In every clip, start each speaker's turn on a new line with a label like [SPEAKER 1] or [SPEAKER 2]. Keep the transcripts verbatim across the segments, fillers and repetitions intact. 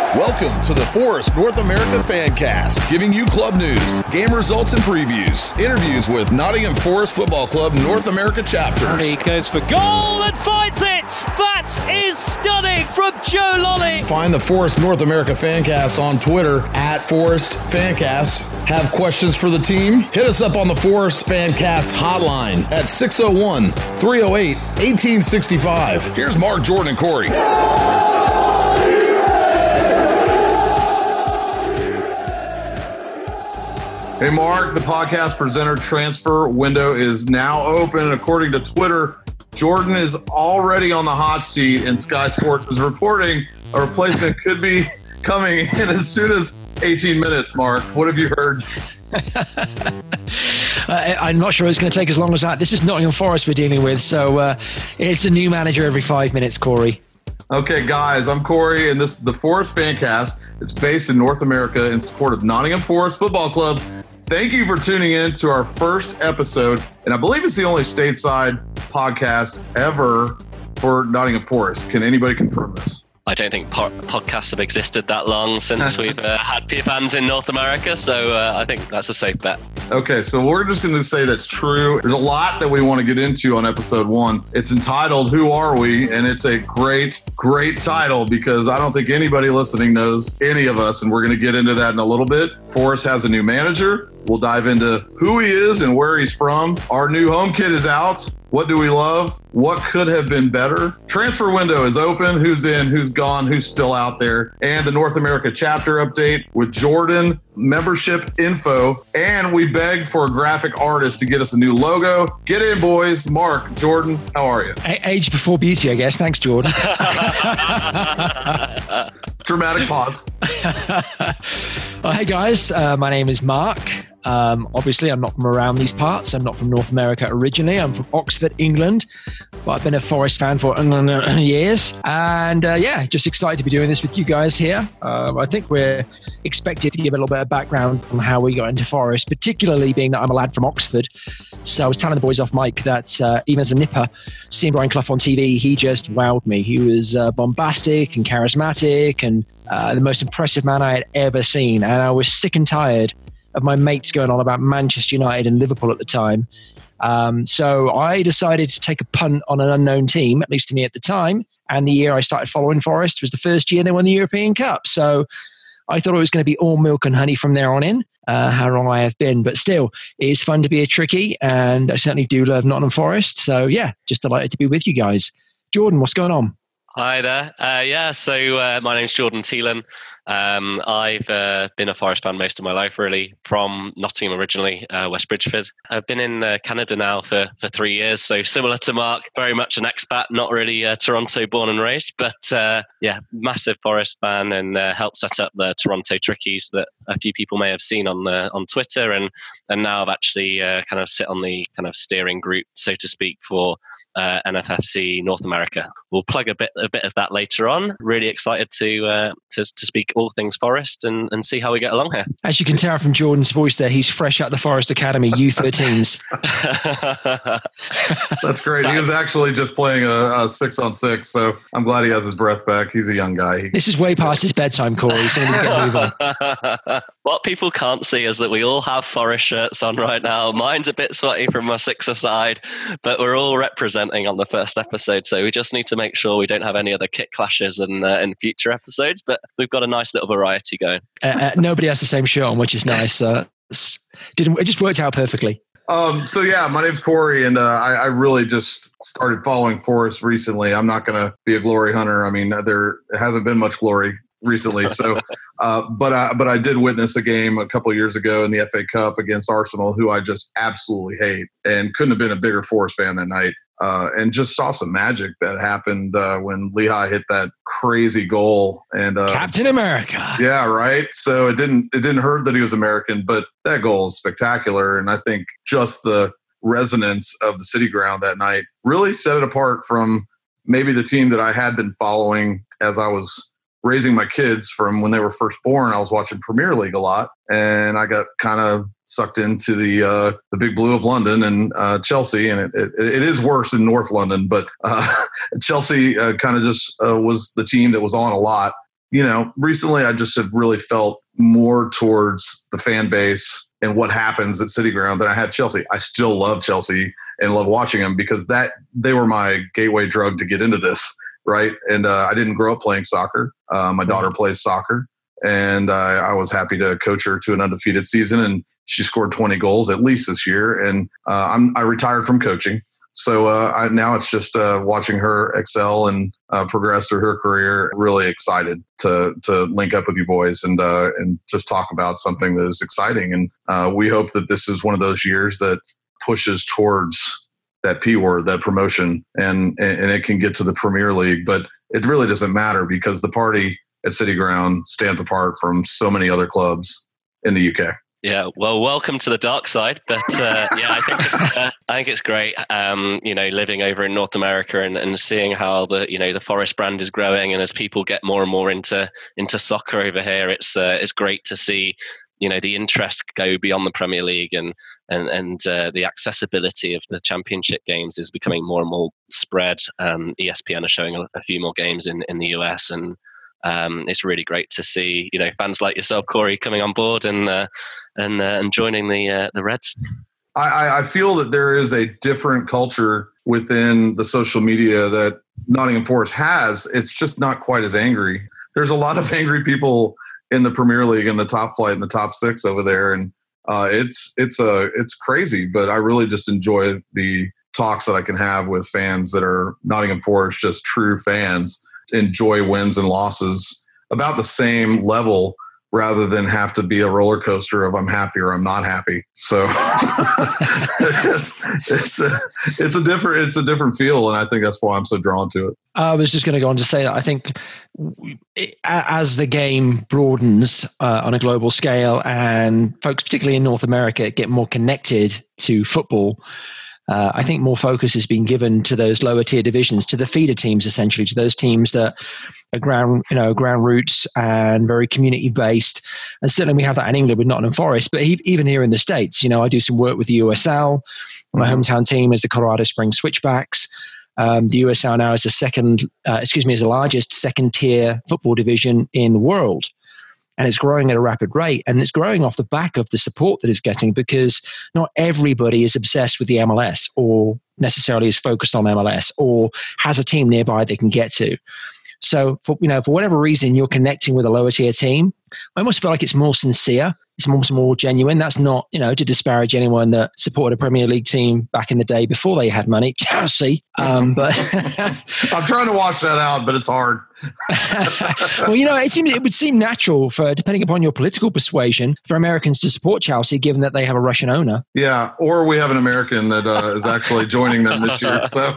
[SPEAKER 1] Welcome to the Forest North America Fancast, giving you club news, game results and previews, interviews with Nottingham Forest Football Club North America chapters.
[SPEAKER 2] And he goes for goal and finds it! That is stunning from Joe Lolly.
[SPEAKER 1] Find the Forest North America Fancast on Twitter at Forest Fancast. Have questions for the team? Hit us up on the Forest Fancast hotline at six oh one, three oh eight, one eight six five. Here's Mark, Jordan, and Corey.
[SPEAKER 3] Hey, Mark, the podcast presenter transfer window is now open. According to Twitter, Jordan is already on the hot seat, and Sky Sports is reporting a replacement could be coming in as soon as eighteen minutes, Mark. What have you heard?
[SPEAKER 4] uh, I'm not sure it's going to take as long as that. This is Nottingham Forest we're dealing with, so uh, it's a new manager every five minutes, Corey.
[SPEAKER 3] Okay, guys, I'm Corey, and this is the Forest Fancast. It's based in North America in support of Nottingham Forest Football Club. Thank you for tuning in to our first episode, and I believe it's the only stateside podcast ever for Nottingham Forest. Can anybody confirm this?
[SPEAKER 5] I don't think po- podcasts have existed that long since we've uh, had fans in North America, so uh, I think that's a safe bet.
[SPEAKER 3] Okay, so we're just going to say that's true. There's a lot that we want to get into on episode one. It's entitled Who Are We? And it's a great, great title because I don't think anybody listening knows any of us, and we're going to get into that in a little bit. Forest has a new manager. We'll dive into who he is and where he's from. Our new home kit is out. What do we love? What could have been better? Transfer window is open. Who's in, who's gone, who's still out there? And the North America chapter update with Jordan, membership info. And we begged for a graphic artist to get us a new logo. Get in, boys. Mark, Jordan, how are you?
[SPEAKER 4] A- age before beauty, I guess. Thanks, Jordan.
[SPEAKER 3] Dramatic pause.
[SPEAKER 4] Well, hey, guys. Uh, my name is Mark. Um, obviously, I'm not from around these parts. I'm not from North America originally. I'm from Oxford, England. But I've been a Forest fan for uh, years. And uh, yeah, just excited to be doing this with you guys here. Um, I think we're expected to give a little bit of background on how we got into Forest, particularly being that I'm a lad from Oxford. So I was telling the boys off mic that uh, even as a nipper, seeing Brian Clough on T V, he just wowed me. He was uh, bombastic and charismatic and uh, the most impressive man I had ever seen. And I was sick and tired of my mates going on about Manchester United and Liverpool at the time. Um, so I decided to take a punt on an unknown team, at least to me at the time. And the year I started following Forest was the first year they won the European Cup. So I thought it was going to be all milk and honey from there on in, uh, how wrong I have been. But still, it is fun to be a tricky, and I certainly do love Nottingham Forest. So yeah, just delighted to be with you guys. Jordan, what's going on?
[SPEAKER 5] Hi there. Uh, yeah, so uh, my name's Jordan Thielen. Um, I've uh, been a Forest fan most of my life, really, from Nottingham originally, uh, West Bridgford. I've been in uh, Canada now for, for three years, so similar to Mark, very much an expat, not really uh, Toronto born and raised, but uh, yeah, massive Forest fan, and uh, helped set up the Toronto Trickies that a few people may have seen on uh, on Twitter, and and now I've actually uh, kind of sit on the kind of steering group, so to speak, for uh, N F F C North America. We'll plug a bit a bit of that later on. Really excited to uh, to, to speak all things Forest and, and see how we get along here.
[SPEAKER 4] As you can tell from Jordan's voice there, he's fresh out the Forest Academy, U thirteens.
[SPEAKER 3] That's great. He was actually just playing a, a six on six, so I'm glad he has his breath back. He's a young guy. He-
[SPEAKER 4] this is way past his bedtime, Corey, so we need to get a move on.
[SPEAKER 5] What people can't see is that we all have Forest shirts on right now. Mine's a bit sweaty from my six-a-side, but we're all representing on the first episode, so we just need to make sure we don't have any other kit clashes in, uh, in future episodes, but we've got a nice little variety going.
[SPEAKER 4] Uh, uh, nobody has the same shirt on, which is nice. Uh, didn't, it just worked out perfectly.
[SPEAKER 3] Um, so yeah, my name's Corey, and uh, I, I really just started following Forest recently. I'm not going to be a glory hunter. I mean, there hasn't been much glory recently. So, uh, but I, but I did witness a game a couple of years ago in the F A Cup against Arsenal, who I just absolutely hate, and couldn't have been a bigger Forest fan that night. Uh, and just saw some magic that happened uh, when Lehigh hit that crazy goal. And uh,
[SPEAKER 4] Captain America.
[SPEAKER 3] Yeah, right. So it didn't it didn't hurt that he was American, but that goal is spectacular. And I think just the resonance of the City Ground that night really set it apart from maybe the team that I had been following as I was raising my kids from when they were first born. I was watching Premier League a lot, and I got kind of sucked into the uh, the big blue of London and uh, Chelsea, and it, it, it is worse in North London, but uh, Chelsea uh, kind of just uh, was the team that was on a lot. you know, recently I just have really felt more towards the fan base and what happens at City Ground than I had Chelsea. I still love Chelsea and love watching them because that they were my gateway drug to get into this, right? And uh, I didn't grow up playing soccer. Uh, my daughter plays soccer, and uh, I was happy to coach her to an undefeated season, and she scored twenty goals at least this year. And uh, I'm, I retired from coaching. So uh, I, now it's just uh, watching her excel and uh, progress through her career. Really excited to to link up with you boys and uh, and just talk about something that is exciting. And uh, we hope that this is one of those years that pushes towards that P word, that promotion, and and it can get to the Premier League. But it really doesn't matter because the party at City Ground stands apart from so many other clubs in the U K.
[SPEAKER 5] Yeah, well, welcome to the dark side. But uh, yeah, I think uh, I think it's great. Um, you know, living over in North America and, and seeing how the you know the Forest brand is growing, and as people get more and more into into soccer over here, it's uh, it's great to see you know the interest go beyond the Premier League, and and and uh, the accessibility of the Championship games is becoming more and more spread. Um, E S P N are showing a, a few more games in, in the U S, and Um, it's really great to see, you know, fans like yourself, Corey, coming on board and uh, and uh, and joining the uh, the Reds.
[SPEAKER 3] I, I feel that there is a different culture within the social media that Nottingham Forest has. It's just not quite as angry. There's a lot of angry people in the Premier League in the top flight in the top six over there, and uh, it's it's a it's crazy. But I really just enjoy the talks that I can have with fans that are Nottingham Forest, just true fans. Enjoy wins and losses about the same level rather than have to be a roller coaster of I'm happy or I'm not happy. So it's it's a, it's a different it's a different feel, and I think that's why I'm so drawn to it.
[SPEAKER 4] I was just going to go on to say that I think it, as the game broadens uh, on a global scale, and folks, particularly in North America, get more connected to football. Uh, I think more focus has been given to those lower tier divisions, to the feeder teams, essentially, to those teams that are ground, you know, ground roots and very community based. And certainly we have that in England with Nottingham Forest, but even here in the States, you know, I do some work with the U S L. My mm-hmm. hometown team is the Colorado Springs Switchbacks. Um, the U S L now is the second, uh, excuse me, is the largest second tier football division in the world. And it's growing at a rapid rate. And it's growing off the back of the support that it's getting, because not everybody is obsessed with the M L S or necessarily is focused on M L S or has a team nearby they can get to. So, for, you know, for whatever reason, you're connecting with a lower tier team, I almost feel like it's more sincere. It's more, more genuine. That's not, you know, to disparage anyone that supported a Premier League team back in the day before they had money, Chelsea. Um, but
[SPEAKER 3] I'm trying to wash that out, but it's hard.
[SPEAKER 4] Well, you know, it seems it would seem natural for, depending upon your political persuasion, for Americans to support Chelsea, given that they have a Russian owner.
[SPEAKER 3] Yeah, or we have an American that uh, is actually joining them this year. So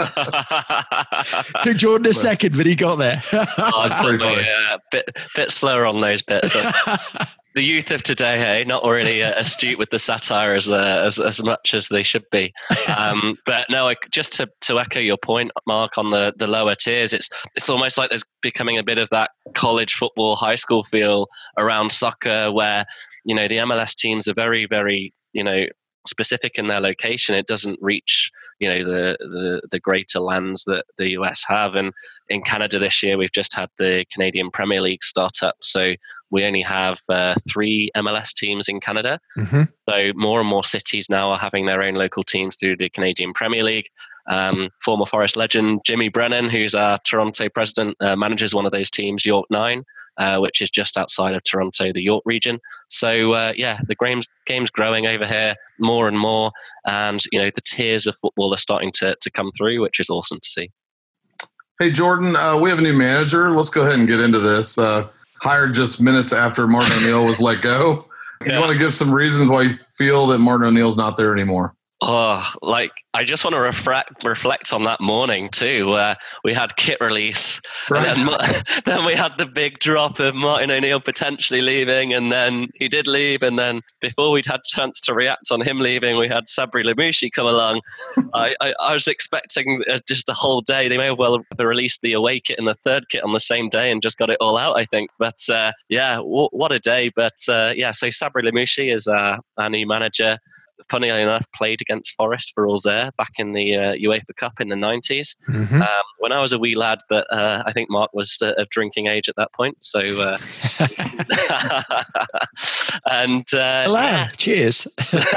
[SPEAKER 4] took Jordan a second, but he got there.
[SPEAKER 5] Oh, it's pretty funny. Yeah, bit bit slower on those bits. So. The youth of today, hey, not really uh, astute with the satire as, uh, as as much as they should be. Um, but no, I, just to, to echo your point, Mark, on the, the lower tiers, it's it's almost like there's becoming a bit of that college football, high school feel around soccer, where you know the M L S teams are very, very you know specific in their location. It doesn't reach you know the the, the greater lands that the U S have. And in Canada this year, we've just had the Canadian Premier League start up, so we only have uh, three M L S teams in Canada. Mm-hmm. So more and more cities now are having their own local teams through the Canadian Premier League. Um, former Forest legend Jimmy Brennan, who's our Toronto president, uh, manages one of those teams, York Nine, uh, which is just outside of Toronto, the York region. So uh, yeah, the game's, game's growing over here more and more, and you know the tiers of football are starting to to come through, which is awesome to see.
[SPEAKER 3] Hey Jordan, uh, we have a new manager. Let's go ahead and get into this. Uh, hired just minutes after Martin O'Neill was let go. Yeah. You want to give some reasons why you feel that Martin O'Neill's not there anymore?
[SPEAKER 5] Oh, like I just want to reflect reflect on that morning too, where we had kit release, right. and then, then we had the big drop of Martin O'Neill potentially leaving, and then he did leave, and then before we'd had a chance to react on him leaving, we had Sabri Lamouchi come along. I, I, I was expecting just a whole day. They may have well have released the away kit and the third kit on the same day and just got it all out, I think. But uh, yeah, w- what a day. But uh, yeah, so Sabri Lamouchi is uh, our new manager. funnily enough, played against Forest for Auxerre back in the uh, UEFA Cup in the nineties. Mm-hmm. Um, when I was a wee lad, but uh, I think Mark was uh, of drinking age at that point. So, uh, and uh,
[SPEAKER 4] yeah. Cheers.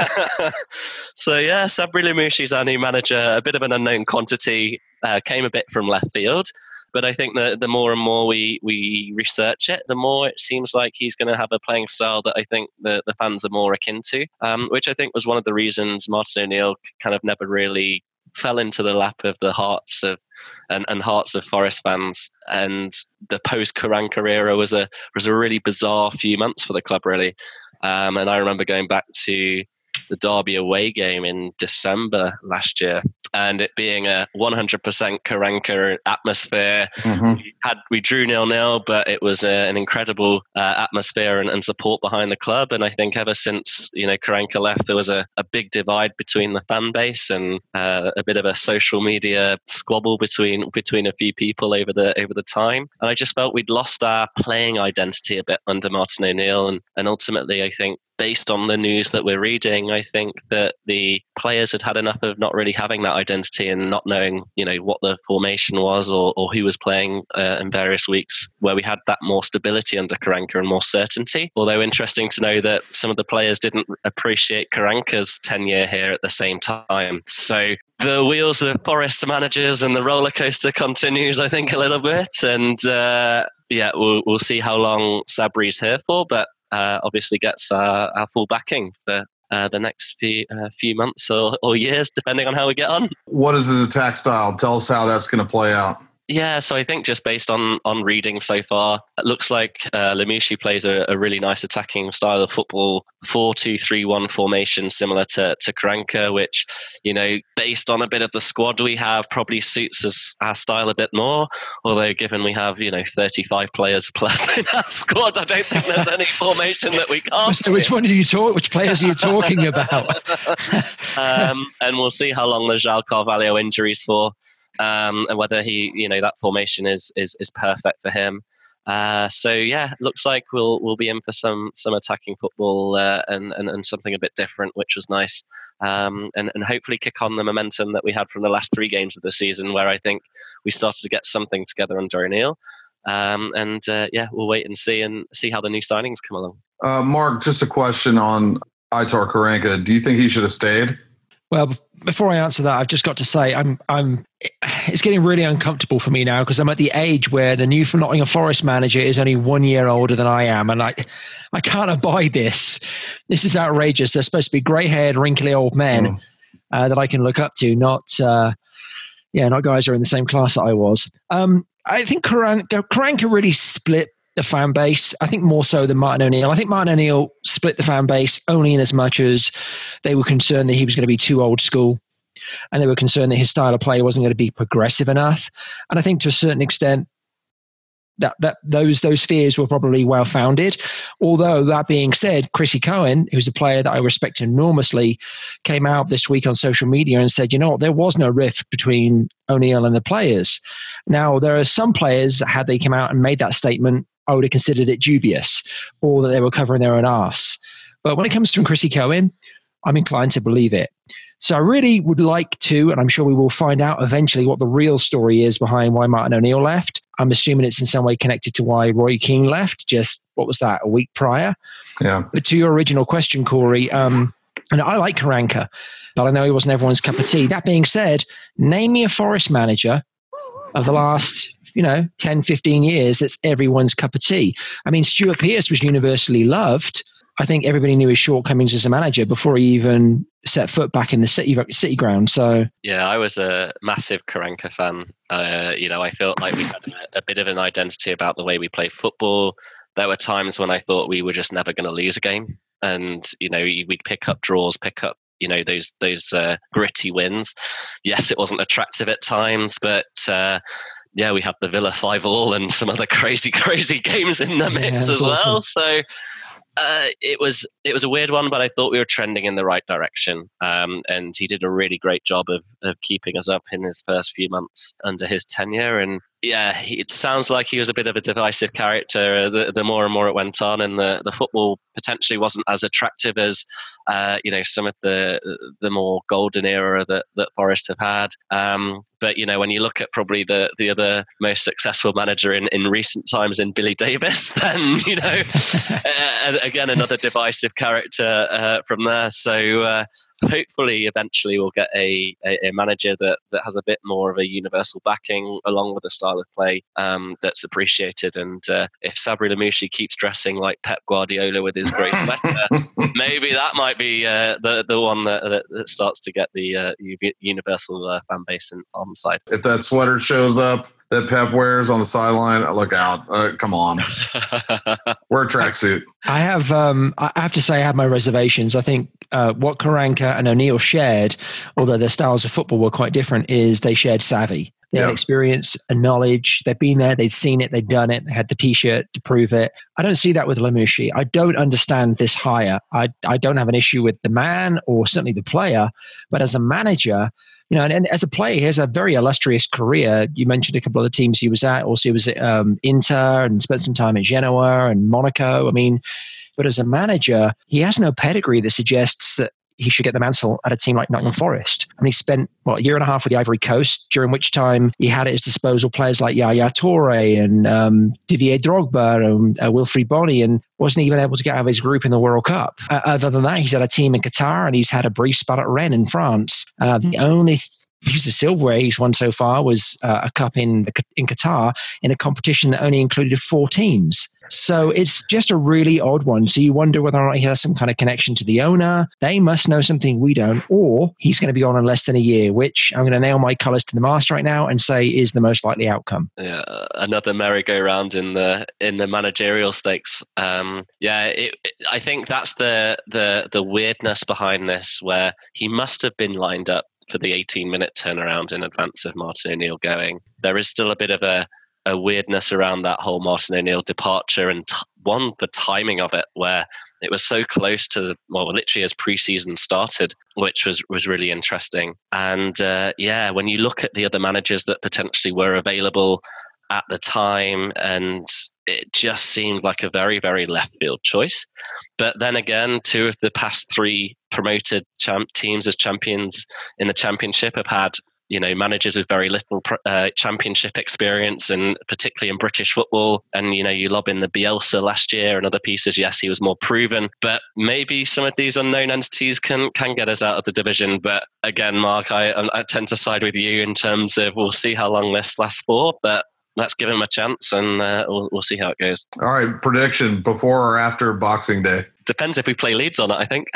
[SPEAKER 5] So yeah, Sabri Lamouchi's our new manager, a bit of an unknown quantity, uh, came a bit from left field. But I think that the more and more we, we research it, the more it seems like he's going to have a playing style that I think the, the fans are more akin to, um, which I think was one of the reasons Martin O'Neill kind of never really fell into the lap of the hearts of and, and hearts of Forest fans. And the post-Karanka era was a was a really bizarre few months for the club, really. Um, and I remember going back to the Derby away game in December last year, and it being a one hundred percent Karanka atmosphere. Mm-hmm. We had we drew nil nil, but it was a, an incredible uh, atmosphere and, and support behind the club. And I think ever since you know Karanka left, there was a, a big divide between the fan base and uh, a bit of a social media squabble between between a few people over the over the time. And I just felt we'd lost our playing identity a bit under Martin O'Neill, and and ultimately I think, based on the news that we're reading, I think that the players had had enough of not really having that identity and not knowing, you know, what the formation was or, or who was playing uh, in various weeks, where we had that more stability under Karanka and more certainty. Although interesting to know that some of the players didn't appreciate Karanka's tenure here at the same time. So the wheels of Forest managers and the roller coaster continues, I think, a little bit. And uh, yeah, we'll, we'll see how long Sabri's here for, but Uh, obviously gets uh, our full backing for uh, the next few uh, few months or, or years, depending on how we get on.
[SPEAKER 3] What is his attack style? Tell us how that's going to play out.
[SPEAKER 5] Yeah, so I think just based on on reading so far, it looks like uh, Lamouchi plays a, a really nice attacking style of football, four two three one formation, similar to, to Karanka, which, you know, based on a bit of the squad we have, probably suits us our style a bit more. Although given we have, you know, thirty-five players plus in our squad, I don't think there's any formation that we can't.
[SPEAKER 4] So which one do you talk? Which players are you talking about?
[SPEAKER 5] um, and we'll see how long the João Carvalho injury's for. Um, and whether he, you know, that formation is is is perfect for him. Uh, so yeah, looks like we'll we'll be in for some some attacking football uh, and, and and something a bit different, which was nice. Um, and and hopefully kick on the momentum that we had from the last three games of the season, where I think we started to get something together under O'Neill. Um, and uh, yeah, we'll wait and see and see how the new signings come along.
[SPEAKER 3] Uh, Mark, just a question on Aitor Karanka. Do you think he should have stayed?
[SPEAKER 4] Well, before I answer that, I've just got to say I'm I'm. It's getting really uncomfortable for me now because I'm at the age where the new Nottingham Forest manager is only one year older than I am, and I I can't abide this. This is outrageous. They're supposed to be grey-haired, wrinkly old men mm. uh, that I can look up to, not uh, yeah, not guys who are in the same class that I was. Um, I think Karanka, Karanka really split the fan base, I think more so than Martin O'Neill. I think Martin O'Neill split the fan base only in as much as they were concerned that he was going to be too old school, and they were concerned that his style of play wasn't going to be progressive enough. And I think to a certain extent that that those those fears were probably well founded. Although that being said, Chrissy Cohen, who's a player that I respect enormously, came out this week on social media and said, you know what, there was no rift between O'Neill and the players. Now, there are some players, had they come out and made that statement, I would have considered it dubious, or that they were covering their own arse. But when it comes to Chrissy Cohen, I'm inclined to believe it. So I really would like to, and I'm sure we will find out eventually what the real story is behind why Martin O'Neill left. I'm assuming it's in some way connected to why Roy Keane left, just, what was that, a week prior?
[SPEAKER 3] Yeah.
[SPEAKER 4] But to your original question, Corey, um, and I like Karanka, but I know he wasn't everyone's cup of tea. That being said, name me a Forest manager of the last, you know, ten, fifteen years that's everyone's cup of tea. I mean, Stuart Pearce was universally loved. I think everybody knew his shortcomings as a manager before he even set foot back in the city city ground. So
[SPEAKER 5] yeah, I was a massive Karanka fan. Uh, you know, I felt like we had a, a bit of an identity about the way we play football. There were times when I thought we were just never going to lose a game, and you know, we'd pick up draws, pick up, you know, those those uh, gritty wins. Yes, it wasn't attractive at times, but uh, yeah, we had the Villa five all and some other crazy, crazy games in the mix yeah, as well. Awesome. So. Uh, it was it was a weird one, but I thought we were trending in the right direction. Um, and he did a really great job of of keeping us up in his first few months under his tenure. And yeah, it sounds like he was a bit of a divisive character. The, the more and more it went on, and the, the football potentially wasn't as attractive as uh, you know some of the the more golden era that, that Forest have had. Um, but you know, when you look at probably the, the other most successful manager in, in recent times in Billy Davis, then you know, uh, again another divisive character uh, from there. So. Uh, Hopefully, eventually, we'll get a, a, a manager that, that has a bit more of a universal backing, along with a style of play um, that's appreciated. And uh, if Sabri Lamouchi keeps dressing like Pep Guardiola with his great sweater, maybe that might be uh, the the one that, that, that starts to get the uh, universal uh, fan base in, on the side.
[SPEAKER 3] If that sweater shows up that Pep wears on the sideline, look out! Uh, come on, wear a tracksuit.
[SPEAKER 4] I have, um, I have to say, I have my reservations. I think uh, what Karanka and O'Neill shared, although their styles of football were quite different, is they shared savvy. They had
[SPEAKER 3] Yep.
[SPEAKER 4] experience and knowledge. They've been there. They'd seen it. They'd done it. They had the T-shirt to prove it. I don't see that with Lamouchi. I don't understand this hire. I I don't have an issue with the man or certainly the player, but as a manager. You know, and, and as a player, he has a very illustrious career. You mentioned a couple of the teams he was at. Also, he was at um, Inter and spent some time at Genoa and Monaco. I mean, but as a manager, he has no pedigree that suggests that he should get the mantle at a team like Nottingham Forest. I mean, he spent, what, a year and a half with the Ivory Coast, during which time he had at his disposal players like Yaya Toure and um, Didier Drogba and uh, Wilfried Bony, and wasn't even able to get out of his group in the World Cup. Uh, other than that, he's had a team in Qatar and he's had a brief spell at Rennes in France. Uh, the only th- piece of silverware he's won so far was uh, a cup in, the, in Qatar in a competition that only included four teams. So it's just a really odd one. So you wonder whether or not he has some kind of connection to the owner. They must know something we don't, or he's going to be on in less than a year, which I'm going to nail my colours to the mast right now and say is the most likely outcome.
[SPEAKER 5] Yeah, another merry-go-round in the in the managerial stakes. Um, yeah, it, it, I think that's the the the weirdness behind this, where he must have been lined up for the eighteen-minute turnaround in advance of Martin O'Neill going. There is still a bit of a a weirdness around that whole Martin O'Neill departure, and t- one, the timing of it, where it was so close to, well, literally as pre-season started, which was, was really interesting. And uh, yeah, when you look at the other managers that potentially were available at the time, and it just seemed like a very, very left field choice. But then again, two of the past three promoted champ teams as champions in the championship have had, you know, managers with very little uh, championship experience, and particularly in British football. And, you know, you lob in the Bielsa last year and other pieces. Yes, he was more proven, but maybe some of these unknown entities can can get us out of the division. But again, Mark, I, I tend to side with you in terms of we'll see how long this lasts for, but let's give him a chance, and uh, we'll, we'll see how it goes.
[SPEAKER 3] All right, prediction before or after Boxing Day?
[SPEAKER 5] Depends if we play Leeds or not, I think.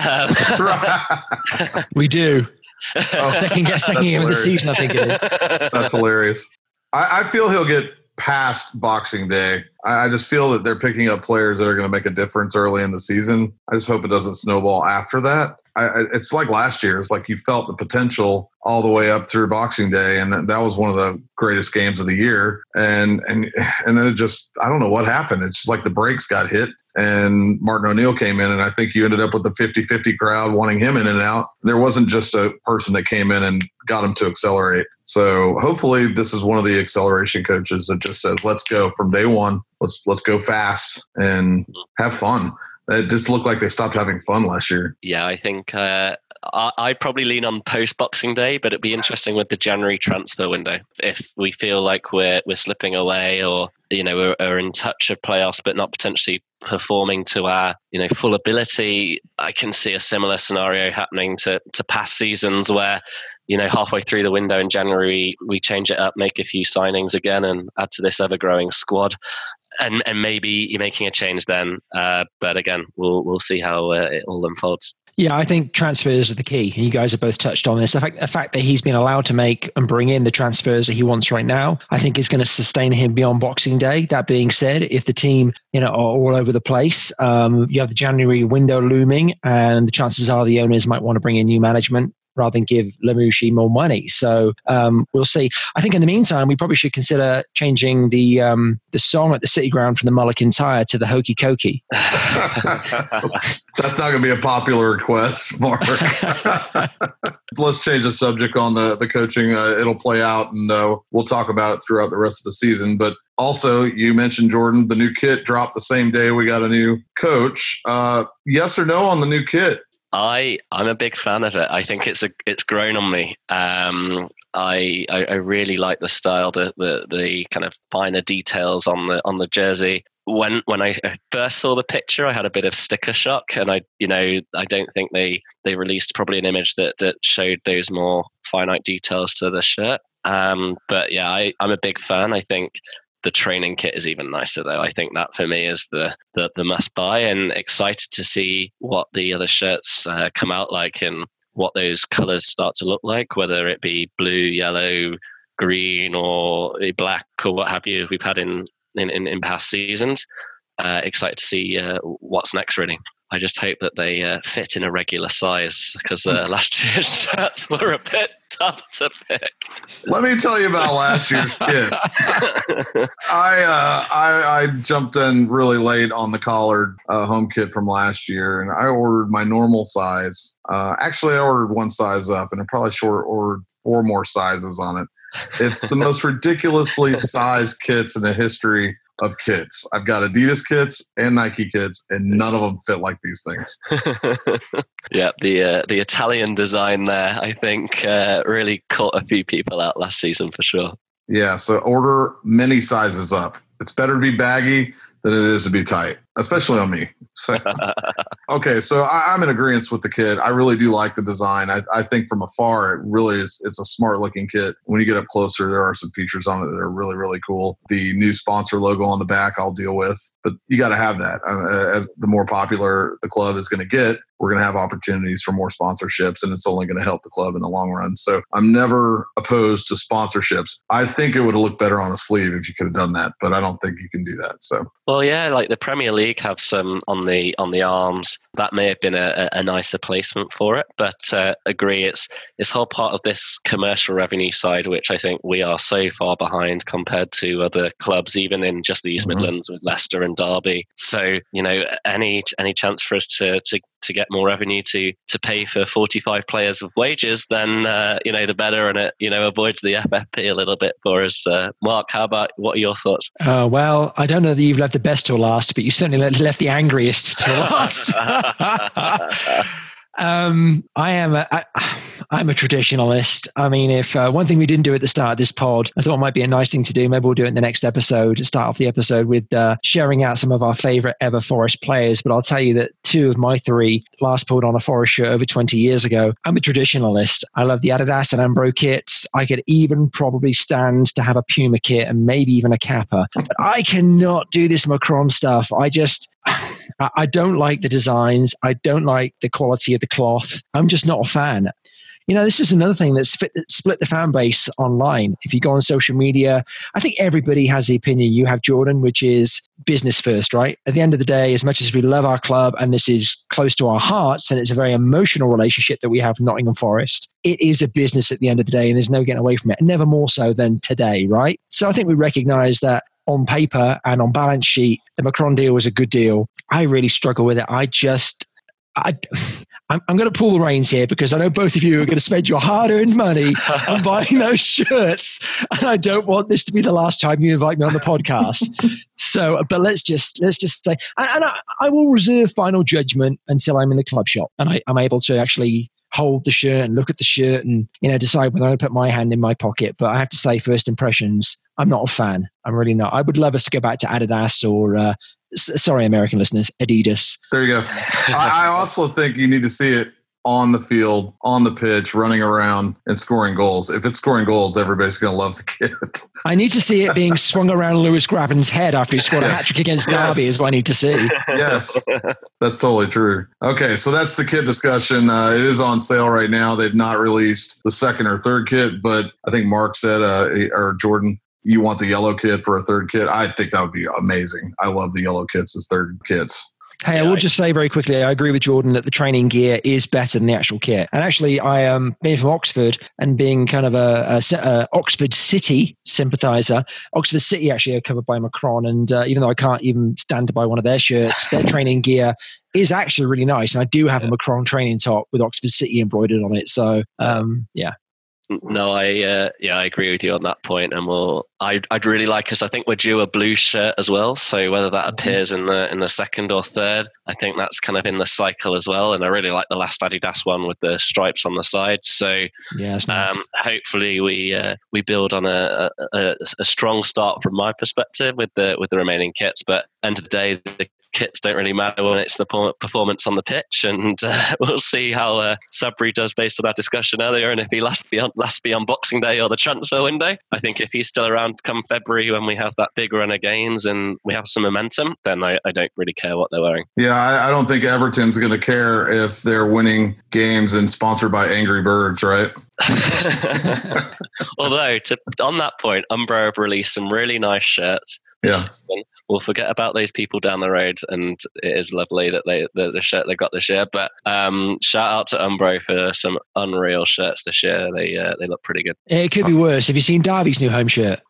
[SPEAKER 5] Um,
[SPEAKER 4] we do.
[SPEAKER 3] Oh,
[SPEAKER 4] second guess, second game of the season, I think it is.
[SPEAKER 3] That's hilarious. I, I feel he'll get past Boxing Day. I, I just feel that they're picking up players that are going to make a difference early in the season. I just hope it doesn't snowball after that. I, it's like last year. It's like you felt the potential all the way up through Boxing Day, and that was one of the greatest games of the year. And and and then it just, I don't know what happened. It's just like the brakes got hit, and Martin O'Neill came in, and I think you ended up with the fifty-fifty crowd wanting him in and out. There wasn't just a person that came in and got him to accelerate. So hopefully this is one of the acceleration coaches that just says, let's go from day one. Let's let's go fast and have fun. It just looked like they stopped having fun last year.
[SPEAKER 5] Yeah, I think uh, I, I'd probably lean on post-Boxing Day, but it'd be interesting with the January transfer window. If we feel like we're we're slipping away, or you know we're, are in touch of playoffs but not potentially performing to our you know full ability, I can see a similar scenario happening to to past seasons where you know halfway through the window in January we change it up, make a few signings again, and add to this ever-growing squad. And and maybe you're making a change then, uh, but again, we'll we'll see how uh, it all unfolds.
[SPEAKER 4] Yeah, I think transfers are the key, and you guys have both touched on this. The fact, the fact that he's been allowed to make and bring in the transfers that he wants right now, I think is going to sustain him beyond Boxing Day. That being said, if the team you know are all over the place, um, you have the January window looming, and the chances are the owners might want to bring in new management. rather than give Lamouchi more money. So um, we'll see. I think in the meantime, we probably should consider changing the um, the song at the City Ground from the Mulligan Tire to the Hokey Cokey.
[SPEAKER 3] That's not going to be a popular request, Mark. Let's change the subject on the, the coaching. Uh, it'll play out, and uh, we'll talk about it throughout the rest of the season. But also, you mentioned, Jordan, the new kit dropped the same day we got a new coach. Uh, yes or no on the new kit?
[SPEAKER 5] I I'm a big fan of it. I think it's a it's grown on me. Um, I, I I really like the style, the the the kind of finer details on the on the jersey. When when I first saw the picture, I had a bit of sticker shock, and I you know I don't think they they released probably an image that that showed those more finite details to the shirt. Um, but yeah, I I'm a big fan. I think the training kit is even nicer, though. I think that for me is the the, the must buy, and excited to see what the other shirts uh, come out like and what those colors start to look like, whether it be blue, yellow, green, or black, or what have you we've had in in, in, in past seasons. Uh, excited to see uh, what's next, really. I just hope that they uh, fit in a regular size, because uh, last year's shirts were a bit tough to pick.
[SPEAKER 3] Let me tell you about last year's kit. I, uh, I I jumped in really late on the collared uh, home kit from last year, and I ordered my normal size. Uh, actually, I ordered one size up, and I probably short ordered four more sizes on it. It's the most ridiculously sized kits in the history of kits. I've got Adidas kits and Nike kits, and none of them fit like these things.
[SPEAKER 5] Yeah, the uh, the Italian design there, I think, uh, really caught a few people out last season for sure.
[SPEAKER 3] Yeah, so order many sizes up. It's better to be baggy than it is to be tight, especially on me. So, okay, so I, I'm in agreement with the kit. I really do like the design. I, I think from afar, it really is. It's a smart looking kit. When you get up closer, there are some features on it that are really, really cool. The new sponsor logo on the back, I'll deal with, but you got to have that. Uh, as the more popular the club is going to get, we're going to have opportunities for more sponsorships, and it's only going to help the club in the long run. So I'm never opposed to sponsorships. I think it would have looked better on a sleeve if you could have done that, but I don't think you can do that. So,
[SPEAKER 5] well, yeah, like the Premier League have some on the on the arms. That may have been a, a nicer placement for it, but uh, agree, it's it's whole part of this commercial revenue side, which I think we are so far behind compared to other clubs, even in just the East mm-hmm. Midlands with Leicester and Derby. So, you know, any any chance for us to to to get more revenue to to pay for forty-five players of wages, then uh, you know the better, and it you know avoids the F F P a little bit for us. Uh, Mark, how about what are your thoughts?
[SPEAKER 4] Uh, well, I don't know that you've left the best till last, but you certainly left the angriest till last. Um, I am a, I, I'm a traditionalist. I mean, if uh, one thing we didn't do at the start of this pod, I thought might be a nice thing to do, maybe we'll do it in the next episode, to start off the episode with uh, sharing out some of our favorite ever Forest players. But I'll tell you that two of my three last pulled on a Forest shirt over twenty years ago. I'm a traditionalist. I love the Adidas and Ambro kits. I could even probably stand to have a Puma kit and maybe even a Kappa. But I cannot do this Macron stuff. I just... I don't like the designs. I don't like the quality of the cloth. I'm just not a fan. You know, this is another thing that's fit, that split the fan base online. If you go on social media, I think everybody has the opinion you have, Jordan, which is business first, right? At the end of the day, as much as we love our club and this is close to our hearts and it's a very emotional relationship that we have with Nottingham Forest, it is a business at the end of the day and there's no getting away from it. Never more so than today, right? So I think we recognize that on paper and on balance sheet, the Macron deal was a good deal. I really struggle with it. I just, I, I'm, I'm going to pull the reins here because I know both of you are going to spend your hard-earned money on buying those shirts, and I don't want this to be the last time you invite me on the podcast. So, but let's just let's just say, and, and I, I will reserve final judgment until I'm in the club shop and I, I'm able to actually hold the shirt and look at the shirt and, you know, decide whether I put my hand in my pocket. But I have to say, first impressions, I'm not a fan. I'm really not. I would love us to go back to Adidas or, uh, s- sorry, American listeners, Adidas.
[SPEAKER 3] There you go. I, I also think you need to see it on the field, on the pitch, running around and scoring goals. If it's scoring goals, everybody's going to love the kit.
[SPEAKER 4] I need to see it being swung around Lewis Grabban's head after he scored yes. a hat-trick against Derby yes. is what I need to see.
[SPEAKER 3] Yes, that's totally true. Okay, so that's the kit discussion. Uh, it is on sale right now. They've not released the second or third kit, but I think Mark said, uh, or Jordan, you want the yellow kit for a third kit. I think that would be amazing. I love the yellow kits as third kits.
[SPEAKER 4] Hey,
[SPEAKER 5] yeah,
[SPEAKER 4] I will
[SPEAKER 5] I,
[SPEAKER 4] just say very quickly, I agree with Jordan that the training gear is better than the actual kit. And actually, I am um, being from Oxford and being kind of a, a, a Oxford City sympathizer. Oxford City actually are covered by Macron, and uh, even though I can't even stand to buy one of their shirts, their training gear is actually really nice. And I do have a Macron training top with Oxford City embroidered on it. So um, yeah.
[SPEAKER 5] No, I uh, yeah, I agree with you on that point, and we'll. I'd I'd really like us. I think we're due a blue shirt as well. So whether that appears in the in the second or third, I think that's kind of in the cycle as well. And I really like the last Adidas one with the stripes on the side. So
[SPEAKER 4] yeah, nice.
[SPEAKER 5] um, hopefully we uh, we build on a, a a strong start from my perspective with the with the remaining kits. But end of the day, the kits don't really matter when it's the performance on the pitch, and uh, we'll see how uh, Sabri does based on our discussion earlier, and if he lasts beyond lasts beyond Boxing Day or the transfer window. I think if he's still around come February when we have that big run of gains and we have some momentum, then I, I don't really care what they're wearing.
[SPEAKER 3] Yeah, I, I don't think Everton's going to care if they're winning games and sponsored by Angry Birds, right?
[SPEAKER 5] Although, to, on that point, Umbro have released some really nice shirts.
[SPEAKER 3] Yeah.
[SPEAKER 5] We'll forget about those people down the road, and it is lovely that they the, the shirt they got this year. But um, shout out to Umbro for some unreal shirts this year. They uh, they look pretty good.
[SPEAKER 4] It could be worse. Have you seen Derby's new home shirt?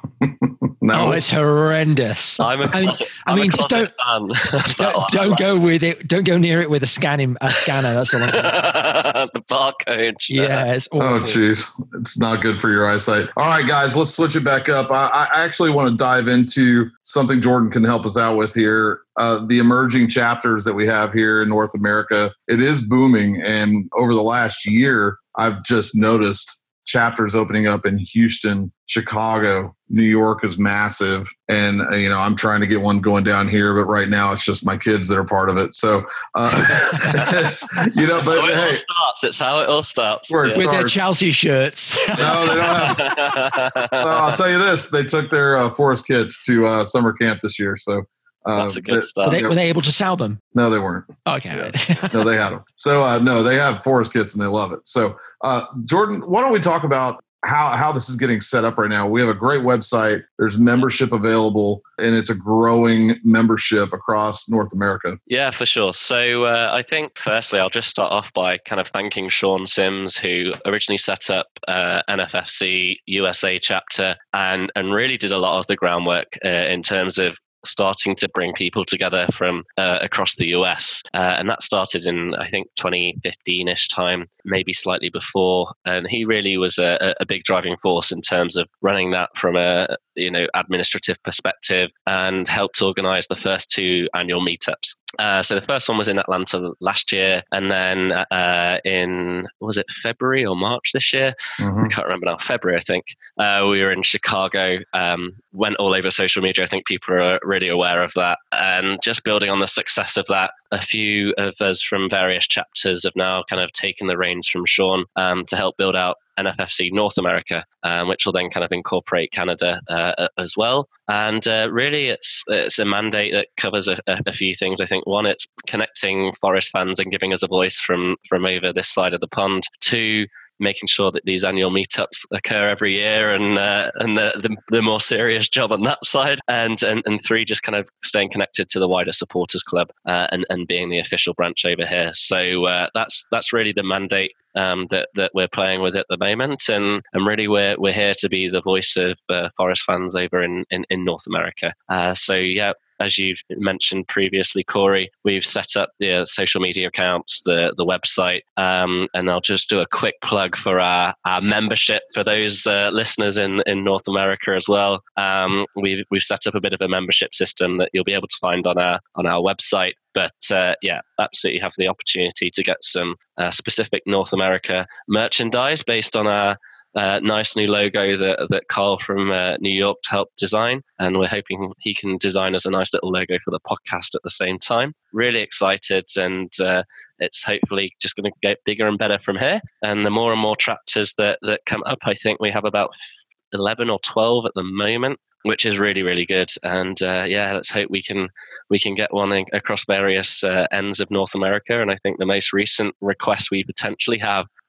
[SPEAKER 3] No.
[SPEAKER 4] Oh, it's horrendous.
[SPEAKER 5] I'm a
[SPEAKER 4] I mean,
[SPEAKER 5] closet,
[SPEAKER 4] I mean just don't don't, don't go with it. Don't go near it with a scanning a scanner. That's all. I'm
[SPEAKER 5] the barcode.
[SPEAKER 4] Yeah, it's awful.
[SPEAKER 3] Oh, geez, it's not good for your eyesight. All right, guys, let's switch it back up. I, I actually want to dive into something Jordan can help us out with here. Uh, the emerging chapters that we have here in North America. It is booming, and over the last year, I've just noticed chapters opening up in Houston, Chicago. New York is massive, and uh, you know I'm trying to get one going down here, but right now it's just my kids that are part of it. So uh, it's, you know,
[SPEAKER 5] That's
[SPEAKER 3] but
[SPEAKER 5] how it
[SPEAKER 3] hey,
[SPEAKER 5] all starts. It's how it all starts.
[SPEAKER 3] Where it
[SPEAKER 4] With
[SPEAKER 3] starts.
[SPEAKER 4] their Chelsea shirts.
[SPEAKER 3] No, they don't have. Well, I'll tell you this: they took their uh, Forest kids to uh, summer camp this year, so. Uh,
[SPEAKER 5] That's a good
[SPEAKER 3] they,
[SPEAKER 5] start.
[SPEAKER 4] Were they, were they able to sell them?
[SPEAKER 3] No, they weren't.
[SPEAKER 4] Okay.
[SPEAKER 3] Yeah. No, they had them. So uh, no, they have Forest kits and they love it. So uh, Jordan, why don't we talk about how how this is getting set up right now? We have a great website. There's membership available, and it's a growing membership across North America.
[SPEAKER 5] Yeah, for sure. So uh, I think firstly, I'll just start off by kind of thanking Sean Sims, who originally set up uh, N F F C U S A chapter and and really did a lot of the groundwork uh, in terms of starting to bring people together from uh, across the U S. Uh, and that started in, I think, twenty fifteen-ish time, maybe slightly before. And he really was a, a big driving force in terms of running that from a you know administrative perspective, and helped organize the first two annual meetups. Uh, so the first one was in Atlanta last year, and then uh, in, was it February or March this year? Mm-hmm. I can't remember now. February, I think. Uh, we were in Chicago, um, went all over social media. I think people are really aware of that. And just building on the success of that, a few of us from various chapters have now kind of taken the reins from Sean um, to help build out N F F C North America, um, which will then kind of incorporate Canada uh, as well. And uh, really, it's it's a mandate that covers a, a few things. I think one, it's connecting Forest fans and giving us a voice from from over this side of the pond. Two, making sure that these annual meetups occur every year, and uh, and the, the the more serious job on that side. And and and three, just kind of staying connected to the wider supporters club uh, and and being the official branch over here. So uh, that's that's really the mandate um, that that we're playing with at the moment, and and really we're we're here to be the voice of uh, Forest fans over in in, in North America. Uh, so yeah. As you mentioned previously, Corey, we've set up the uh, social media accounts, the the website, um, and I'll just do a quick plug for our, our membership for those uh, listeners in, in North America as well. Um, we've we've set up a bit of a membership system that you'll be able to find on our on our website. But uh, yeah, absolutely have the opportunity to get some uh, specific North America merchandise based on our Uh, nice new logo that that Carl from uh, New York helped design, and we're hoping he can design us a nice little logo for the podcast at the same time. Really excited, and uh, it's hopefully just going to get bigger and better from here. And the more and more chapters that that come up, I think we have about eleven or twelve at the moment, which is really, really good. And uh, yeah, let's hope we can we can get one in, across various uh, ends of North America. And I think the most recent request we potentially have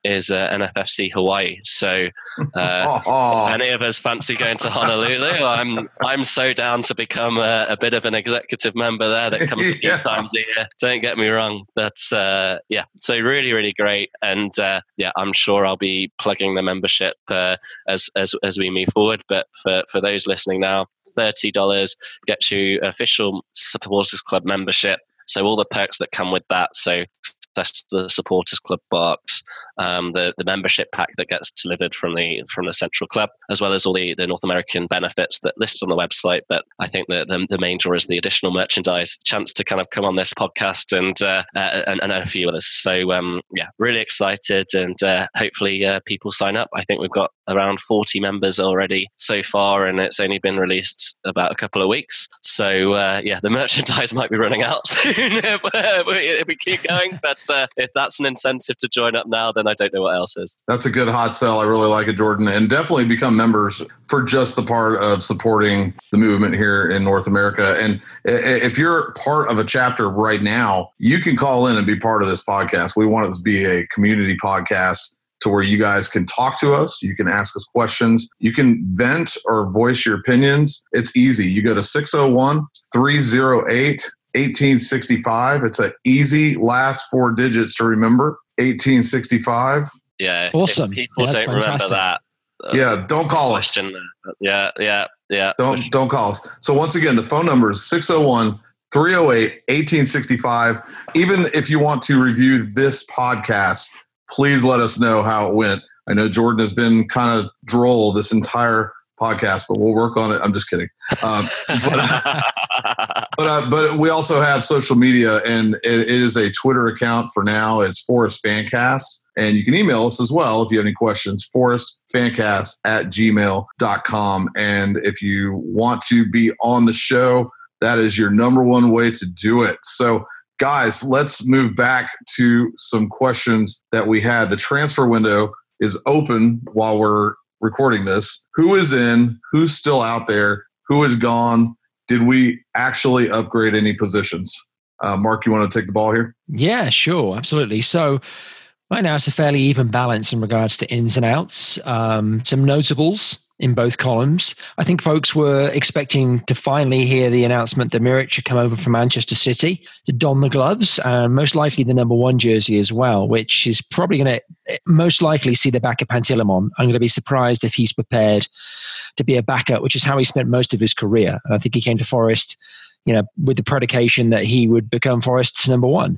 [SPEAKER 5] is uh, N F F C Hawaii. So uh,
[SPEAKER 3] oh.
[SPEAKER 5] if any of us fancy going to Honolulu, I'm I'm so down to become a, a bit of an executive member there that comes a few
[SPEAKER 3] yeah.
[SPEAKER 5] times a year. Don't get me wrong. That's uh, yeah. So really, really great. And uh, yeah, I'm sure I'll be plugging the membership uh, as, as, as we move forward. But for, for those listening now, thirty dollars gets you official Supporters Club membership. So all the perks that come with that. So access to the Supporters Club box, um, the the membership pack that gets delivered from the from the central club, as well as all the, the North American benefits that listed on the website. But I think that the, the main draw is the additional merchandise, chance to kind of come on this podcast and uh, uh, and, and a few others. So um, yeah, really excited, and uh, hopefully uh, people sign up. I think we've got around forty members already so far, and it's only been released about a couple of weeks. So uh, yeah, the merchandise might be running out soon if, if we keep going. But uh, if that's an incentive to join up now, then I don't know what else is.
[SPEAKER 3] That's a good hot sell. I really like it, Jordan. And definitely become members for just the part of supporting the movement here in North America. And if you're part of a chapter right now, you can call in and be part of this podcast. We want it to be a community podcast to where you guys can talk to us. You can ask us questions. You can vent or voice your opinions. It's easy. You go to six oh one, three oh eight, eighteen sixty-five. It's an easy last four digits to remember, eighteen sixty-five.
[SPEAKER 5] Yeah.
[SPEAKER 4] Awesome.
[SPEAKER 5] If people
[SPEAKER 4] yeah,
[SPEAKER 5] don't
[SPEAKER 4] fantastic.
[SPEAKER 5] remember that. Uh,
[SPEAKER 3] yeah, don't call us.
[SPEAKER 5] Yeah, yeah, yeah.
[SPEAKER 3] Don't don't call us. So once again, the phone number is six oh one, three oh eight, eighteen sixty-five. Even if you want to review this podcast, please let us know how it went. I know Jordan has been kind of droll this entire podcast, but we'll work on it. I'm just kidding. Um, but uh, but, uh, but we also have social media, and it, it is a Twitter account for now. It's Forest Fancast. And you can email us as well if you have any questions, forestfancast at gmail dot com. And if you want to be on the show, that is your number one way to do it. So, guys, let's move back to some questions that we had. The transfer window is open while we're recording this. Who is in? Who's still out there? Who is gone? Did we actually upgrade any positions? Uh, Mark, you want to take the ball here?
[SPEAKER 4] Yeah, sure. Absolutely. So right now it's a fairly even balance in regards to ins and outs. Um, some notables in both columns. I think folks were expecting to finally hear the announcement that Miric should come over from Manchester City to don the gloves, and most likely the number one jersey as well, which is probably going to most likely see the back of Pantilimon. I'm going to be surprised if he's prepared to be a backup, which is how he spent most of his career. And I think he came to Forest, you know, with the predication that he would become Forest's number one.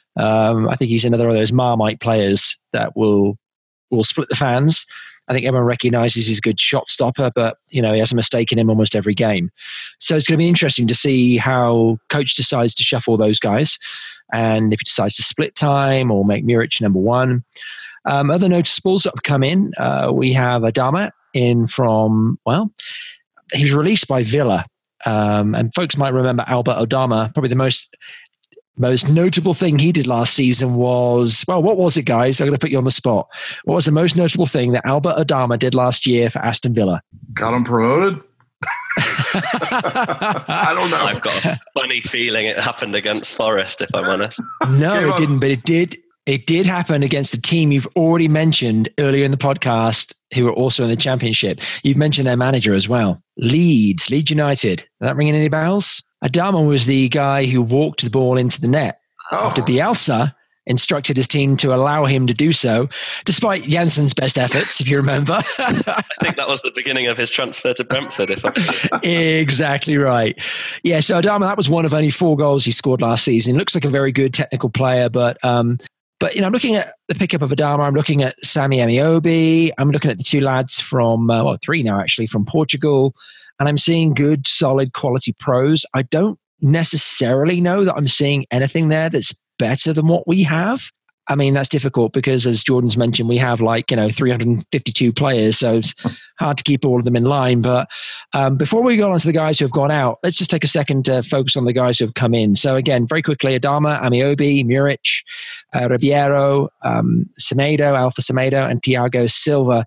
[SPEAKER 4] Um, I think he's another of those Marmite players that will will split the fans. I think everyone recognizes he's a good shot stopper, but you know he has a mistake in him almost every game. So it's going to be interesting to see how coach decides to shuffle those guys, and if he decides to split time or make Miric number one. Um, other noticeables that have come in, uh, we have Adama in from, well, he was released by Villa, um, and folks might remember Albert Adama. Probably the most Most notable thing he did last season was, well, what was it, guys? I'm going to put you on the spot. What was the most notable thing that Albert Adama did last year for Aston Villa?
[SPEAKER 3] Got him promoted? I don't know.
[SPEAKER 5] I've got a funny feeling it happened against Forest, if I'm honest.
[SPEAKER 4] No,
[SPEAKER 3] Game
[SPEAKER 4] it
[SPEAKER 3] on.
[SPEAKER 4] didn't, but it did. It did happen against a team you've already mentioned earlier in the podcast, who were also in the Championship. You've mentioned their manager as well. Leeds, Leeds United. Is that ringing any bells? Adama was the guy who walked the ball into the net
[SPEAKER 3] Oh.
[SPEAKER 4] after Bielsa instructed his team to allow him to do so, despite Jansen's best efforts, if you remember.
[SPEAKER 5] I think that was the beginning of his transfer to Brentford, if I'm
[SPEAKER 4] Exactly right. Yeah, so Adama, that was one of only four goals he scored last season. Looks like a very good technical player, but um, but you know, I'm looking at the pickup of Adama. I'm looking at Sammy Amiobi. I'm looking at the two lads from, uh, well, three now actually, from Portugal. And I'm seeing good, solid, quality pros. I don't necessarily know that I'm seeing anything there that's better than what we have. I mean, that's difficult because, as Jordan's mentioned, we have like, you know, three hundred fifty-two players, so it's hard to keep all of them in line. But um, before we go on to the guys who have gone out, let's just take a second to focus on the guys who have come in. So again, very quickly, Adama, Amiobi, Miric, uh, Ribeiro, um, Semedo, Alpha Semedo, and Thiago Silva.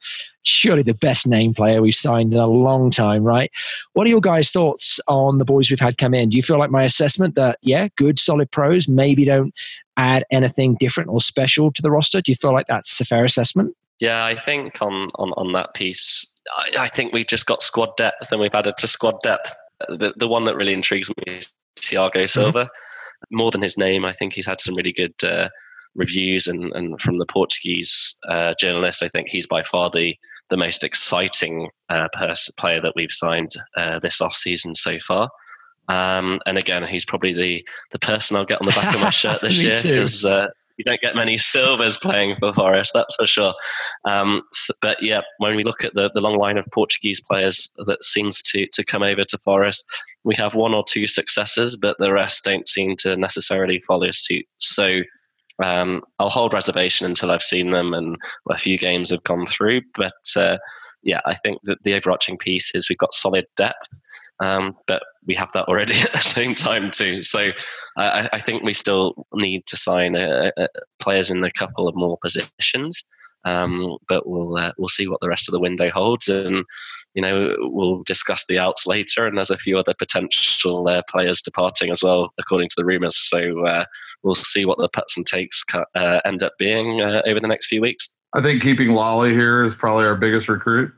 [SPEAKER 4] surely the best name player we've signed in a long time, right? What are your guys' thoughts on the boys we've had come in? Do you feel like my assessment that, yeah, good, solid pros, maybe don't add anything different or special to the roster? Do you feel like that's a fair assessment?
[SPEAKER 5] Yeah, I think on, on, on that piece, I, I think we've just got squad depth and we've added to squad depth. The, the one that really intrigues me is Thiago Silva. Mm-hmm. More than his name, I think he's had some really good uh, reviews and, and from the Portuguese uh, journalists, I think he's by far the, the most exciting uh, pers- player that we've signed uh, this off-season so far. Um, and again, he's probably the, the person I'll get on the back of my shirt this year because uh, you don't get many Silvas playing for Forest, that's for sure. Um, so, but yeah, when we look at the, the long line of Portuguese players that seems to to come over to Forest, we have one or two successors, but the rest don't seem to necessarily follow suit. So um, I'll hold reservation until I've seen them and a few games have gone through. But uh, yeah, I think that the overarching piece is we've got solid depth. Um, but we have that already at the same time too. So I, I think we still need to sign a, a players in a couple of more positions. Um, but we'll uh, we'll see what the rest of the window holds, and you know we'll discuss the outs later. And there's a few other potential uh, players departing as well, according to the rumours. So uh, we'll see what the puts and takes uh, end up being uh, over the next few weeks.
[SPEAKER 3] I think keeping Lolly here is probably our biggest recruit.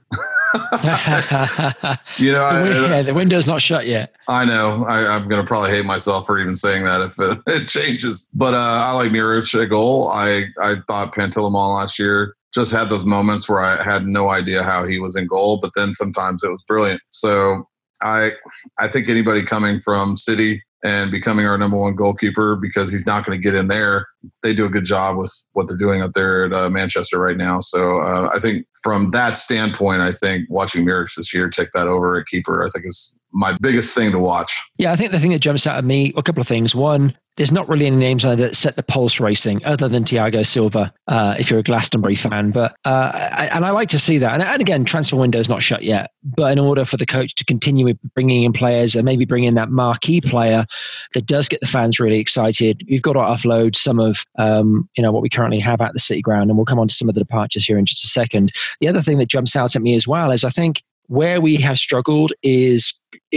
[SPEAKER 3] you know,
[SPEAKER 4] the, I, yeah, the window's not shut yet.
[SPEAKER 3] I know. I, I'm going to probably hate myself for even saying that if it, it changes. But uh, I like Muric at goal. I, I thought Pantilimon last year just had those moments where I had no idea how he was in goal, but then sometimes it was brilliant. So I I think anybody coming from City and becoming our number one goalkeeper, because he's not going to get in there, they do a good job with what they're doing up there at uh, Manchester right now. So uh, I think from that standpoint, I think watching Muric this year take that over at keeper, I think is my biggest thing to watch.
[SPEAKER 4] Yeah, I think the thing that jumps out at me, a couple of things. One, there's not really any names on that set the pulse racing other than Thiago Silva, uh, if you're a Glastonbury fan. But uh, I, and I like to see that. And, and again, transfer window is not shut yet. But in order for the coach to continue bringing in players and maybe bring in that marquee player that does get the fans really excited, we've got to offload some of um, you know what we currently have at the City Ground. And we'll come on to some of the departures here in just a second. The other thing that jumps out at me as well is I think where we have struggled is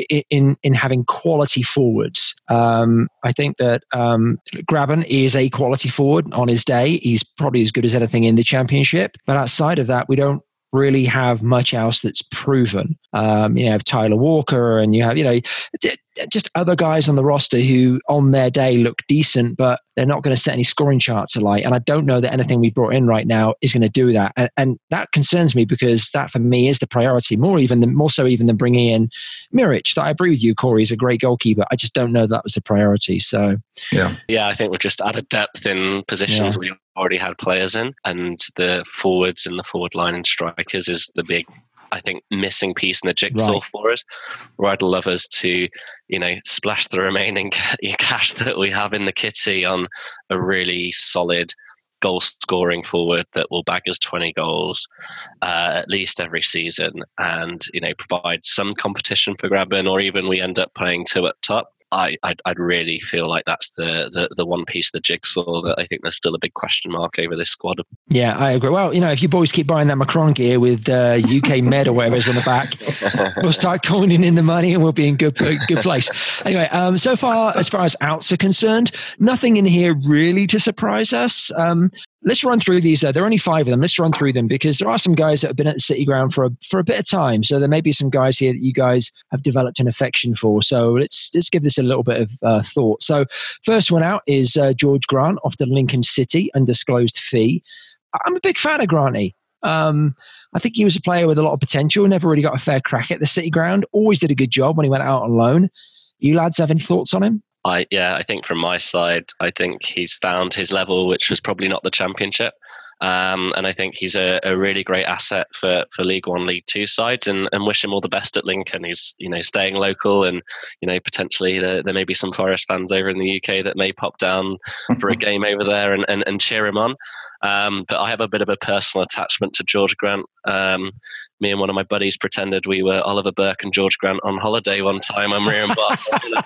[SPEAKER 4] in in having quality forwards. Um, I think that um, Graben is a quality forward on his day. He's probably as good as anything in the Championship. But outside of that, we don't really have much else that's proven. Um, you have Tyler Walker and you have, you know, just other guys on the roster who on their day look decent, but they're not going to set any scoring charts alight. And I don't know that anything we brought in right now is going to do that. And, and that concerns me because that for me is the priority, more even than, more so even than bringing in Muric. That I agree with you, Corey, is a great goalkeeper. I just don't know that was a priority. So
[SPEAKER 3] yeah,
[SPEAKER 5] yeah, I think we've just added depth in positions yeah. we already had players in, and the forwards and the forward line and strikers is the big, I think, missing piece in the jigsaw right. for us, where I'd love us to, you know, splash the remaining cash that we have in the kitty on a really solid goal scoring forward that will bag us twenty goals uh, at least every season, and, you know, provide some competition for Graben, or even we end up playing two up top. I, I'd, I'd really feel like that's the, the the one piece of the jigsaw that I think there's still a big question mark over this squad.
[SPEAKER 4] Yeah, I agree. Well, you know, if you boys keep buying that Macron gear with uh, U K Med or whatever is on the back, we'll start coining in the money and we'll be in good good place. Anyway, um, so far, as far as outs are concerned, nothing in here really to surprise us. Um, Let's run through these. Uh, there are only five of them. Let's run through them because there are some guys that have been at the City Ground for a, for a bit of time. So there may be some guys here that you guys have developed an affection for. So let's let's give this a little bit of uh, thought. So first one out is uh, George Grant off the Lincoln City undisclosed fee. I'm a big fan of Granty. Um, I think he was a player with a lot of potential. Never really got a fair crack at the City Ground. Always did a good job when he went out on loan. You lads have any thoughts on him?
[SPEAKER 5] I yeah, I think from my side, I think he's found his level, which was probably not the Championship. Um, and I think he's a, a really great asset for, for League One, League Two sides, and, and wish him all the best at Lincoln. He's, you know, staying local, and, you know, potentially there, there may be some Forest fans over in the U K that may pop down for a game over there and, and, and cheer him on. Um, but I have a bit of a personal attachment to George Grant. Um, me and one of my buddies pretended we were Oliver Burke and George Grant on holiday one time when we were in Barcelona.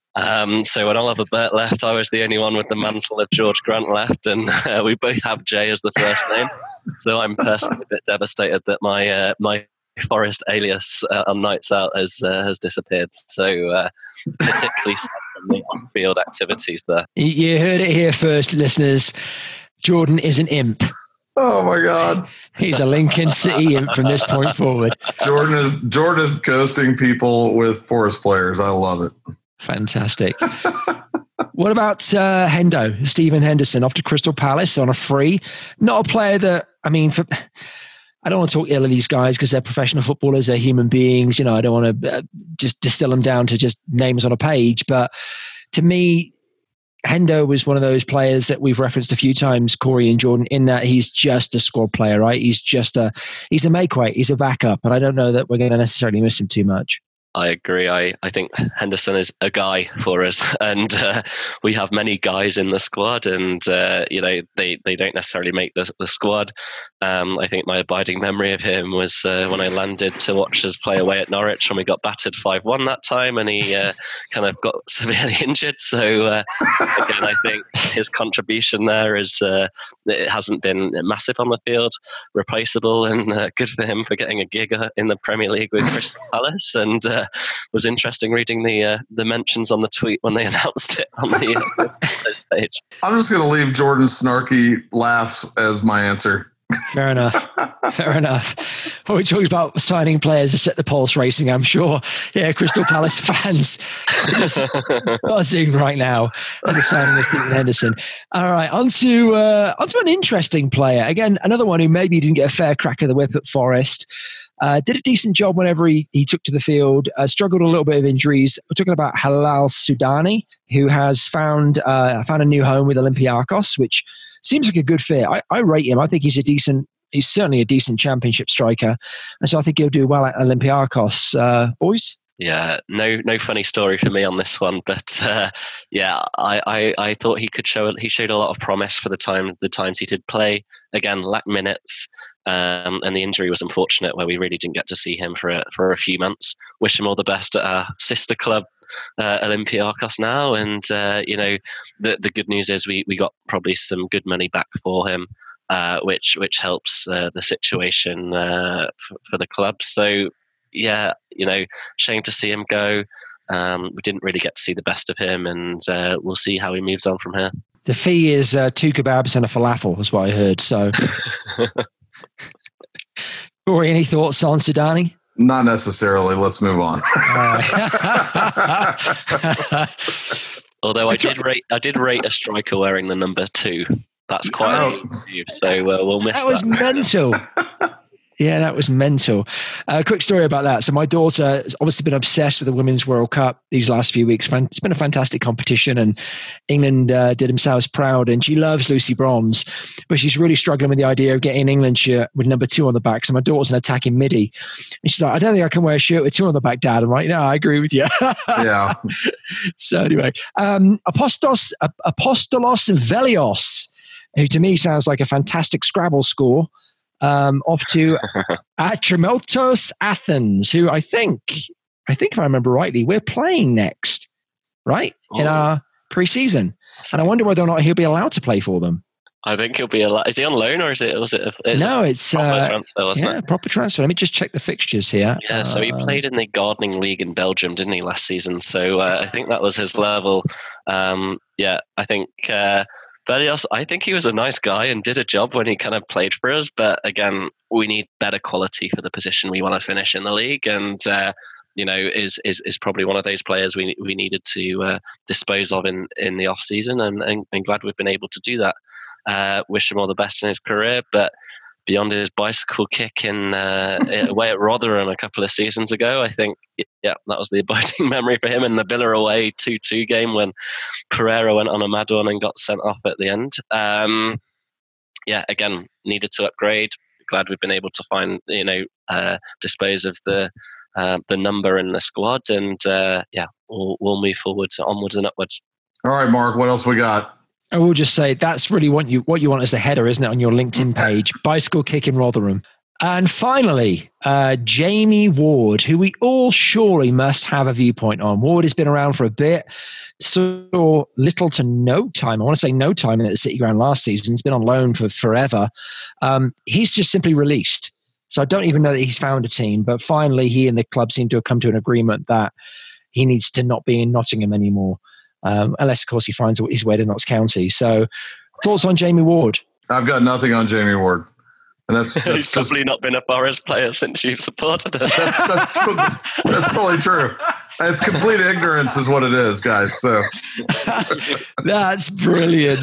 [SPEAKER 5] Um, so when Oliver Burt left, I was the only one with the mantle of George Grant left, and uh, we both have Jay as the first name. So I'm personally a bit devastated that my uh, my Forest alias uh, on Nights Out has uh, has disappeared. So uh, particularly from the on-field activities there.
[SPEAKER 4] You heard it here first, listeners. Jordan is an imp.
[SPEAKER 3] Oh my God.
[SPEAKER 4] He's a Lincoln City imp from this point forward.
[SPEAKER 3] Jordan is Jordan is ghosting people with Forest players. I love it.
[SPEAKER 4] Fantastic. What about uh, Hendo, Stephen Henderson, off to Crystal Palace on a free? Not a player that, I mean, for, I don't want to talk ill of these guys because they're professional footballers, they're human beings. You know, I don't want to uh, just distill them down to just names on a page. But to me, Hendo was one of those players that we've referenced a few times, Corey and Jordan, in that he's just a squad player, right? He's just a, he's a make weight, he's a backup. And I don't know that we're going to necessarily miss him too much.
[SPEAKER 5] I agree. I, I think Henderson is a guy for us, and uh, we have many guys in the squad, and uh, you know they, they don't necessarily make the, the squad. Um, I think my abiding memory of him was uh, when I landed to watch us play away at Norwich, and we got battered five one that time, and he uh, kind of got severely injured. So uh, again, I think his contribution there is uh, it hasn't been massive on the field, replaceable, and uh, good for him for getting a gig in the Premier League with Crystal Palace. And uh, was interesting reading the uh, the mentions on the tweet when they announced it on the uh, page.
[SPEAKER 3] I'm just going to leave Jordan's snarky laughs as my answer.
[SPEAKER 4] Fair enough. Fair enough. Well, we talked about signing players to set the pulse racing, I'm sure. Yeah, Crystal Palace fans buzzing right now at the signing of Stephen Henderson. All right, on to, uh, on to an interesting player. Again, another one who maybe didn't get a fair crack of the whip at Forest. Uh, did a decent job whenever he, he took to the field, uh, struggled a little bit of injuries. We're talking about Halal Sudani, who has found uh, found a new home with Olympiacos, which seems like a good fit. I, I rate him. I think he's a decent, he's certainly a decent championship striker. And so I think he'll do well at Olympiacos. Uh, boys?
[SPEAKER 5] Yeah, no, no funny story for me on this one, but uh, yeah, I, I, I thought he could show. He showed a lot of promise for the time, the times he did play. Again, lacked minutes, um, and the injury was unfortunate, where we really didn't get to see him for a, for a few months. Wish him all the best at our sister club, uh, Olympiacos now, and uh, you know, the the good news is we we got probably some good money back for him. Uh, which which helps uh, the situation uh, for, for the club. So. Yeah, you know, shame to see him go. Um, we didn't really get to see the best of him, and uh, we'll see how he moves on from here.
[SPEAKER 4] The fee is uh, two kebabs and a falafel, is what I heard. So, Corey, any thoughts on Sudani?
[SPEAKER 3] Not necessarily. Let's move on.
[SPEAKER 5] Although I did rate, I did rate a striker wearing the number two. That's quite
[SPEAKER 3] Oh.
[SPEAKER 5] a view, so uh, we'll miss
[SPEAKER 4] That
[SPEAKER 5] that.
[SPEAKER 4] was mental. Yeah, that was mental. A uh, quick story about that. So my daughter has obviously been obsessed with the Women's World Cup these last few weeks. It's been a fantastic competition, and England uh, did themselves proud, and she loves Lucy Bronze, but she's really struggling with the idea of getting an England shirt with number two on the back. So my daughter's an attacking midi. And she's like, I don't think I can wear a shirt with two on the back, Dad. I'm like, no, I agree with you.
[SPEAKER 3] Yeah.
[SPEAKER 4] So anyway, um, Apostos, Apostolos Velios, who to me sounds like a fantastic Scrabble score. Um, off to Atrimotos Athens, who I think, I think if I remember rightly, we're playing next, right? In
[SPEAKER 5] Oh.
[SPEAKER 4] our pre-season. And I wonder whether or not he'll be allowed to play for them.
[SPEAKER 5] I think he'll be a lot. Is he on loan or is it? Was it? A, it's
[SPEAKER 4] No,
[SPEAKER 5] a
[SPEAKER 4] it's
[SPEAKER 5] proper
[SPEAKER 4] uh,
[SPEAKER 5] transfer, wasn't
[SPEAKER 4] yeah,
[SPEAKER 5] it?
[SPEAKER 4] proper transfer. Let me just check the fixtures here.
[SPEAKER 5] Yeah, so he
[SPEAKER 4] Uh,
[SPEAKER 5] played in the Gardening League in Belgium, didn't he, last season? So uh, I think that was his level. Um, yeah, I think uh, Velios, I think he was a nice guy and did a job when he kind of played for us. But again, we need better quality for the position we want to finish in the league. And, uh, you know, is, is is probably one of those players we we needed to uh, dispose of in, in the off season, and, and, and glad we've been able to do that. Uh, wish him all the best in his career, but beyond his bicycle kick in uh, away at Rotherham a couple of seasons ago, I think, yeah, that was the abiding memory for him in the Villa away two two game when Pereira went on a mad one and got sent off at the end. Um, yeah, again, needed to upgrade. Glad we've been able to find, you know, uh, dispose of the uh, the number in the squad, and uh, yeah, we'll we'll move forward, onwards and upwards.
[SPEAKER 3] All right, Mark, what else we got?
[SPEAKER 4] I will just say that's really what you what you want as the header, isn't it, on your LinkedIn page? Bicycle kick in Rotherham. And finally, uh, Jamie Ward, who we all surely must have a viewpoint on. Ward has been around for a bit, saw little to no time. I want to say no time at the City Ground last season. He's been on loan for forever. Um, he's just simply released. So I don't even know that he's found a team, but finally he and the club seem to have come to an agreement that he needs to not be in Nottingham anymore, um, unless, of course, he finds his way to Notts County. So thoughts on Jamie Ward?
[SPEAKER 3] I've got nothing on Jamie Ward. And that's, that's
[SPEAKER 5] He's
[SPEAKER 3] just,
[SPEAKER 5] probably not been a Forest player since you've supported him.
[SPEAKER 3] that, that's, that's totally true. It's complete ignorance is what it is, guys. So
[SPEAKER 4] that's brilliant.